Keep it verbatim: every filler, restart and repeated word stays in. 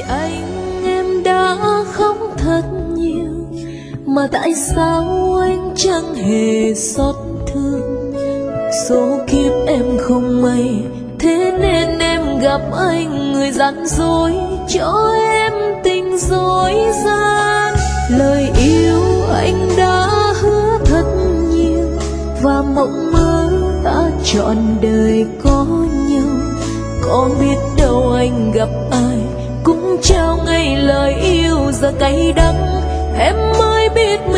anh em đã khóc thật nhiều, mà tại sao anh chẳng hề xót thương? Số kiếp em không may, thế nên em gặp anh, người gian dối cho em tình dối gian. Lời yêu anh đã hứa thật nhiều, và mộng mơ ta trọn đời có nhau. Có biết đâu anh gặp ai cũng trao ngay lời yêu, giờ cay đắng em mới biết